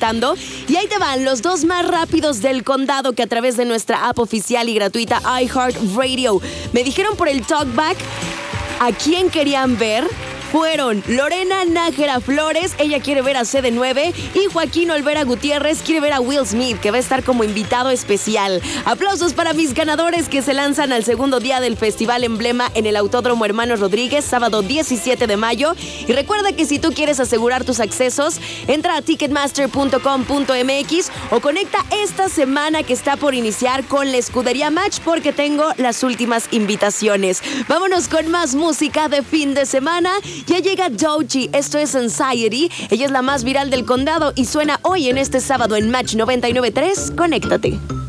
contestando. Y ahí te van los dos más rápidos del condado que a través de nuestra app oficial y gratuita iHeartRadio me dijeron por el Talkback a quién querían ver. Fueron Lorena Nájera Flores, ella quiere ver a CD9, y Joaquín Olvera Gutiérrez quiere ver a Will Smith, que va a estar como invitado especial. Aplausos para mis ganadores que se lanzan al segundo día del Festival Emblema en el Autódromo Hermanos Rodríguez, sábado 17 de mayo. Y recuerda que si tú quieres asegurar tus accesos, entra a ticketmaster.com.mx o conecta esta semana que está por iniciar con la Escudería Match, porque tengo las últimas invitaciones. Vámonos con más música de fin de semana. Ya llega Doechii, esto es Anxiety. Ella es la más viral del condado y suena hoy en este sábado en Match 99.3. Conéctate.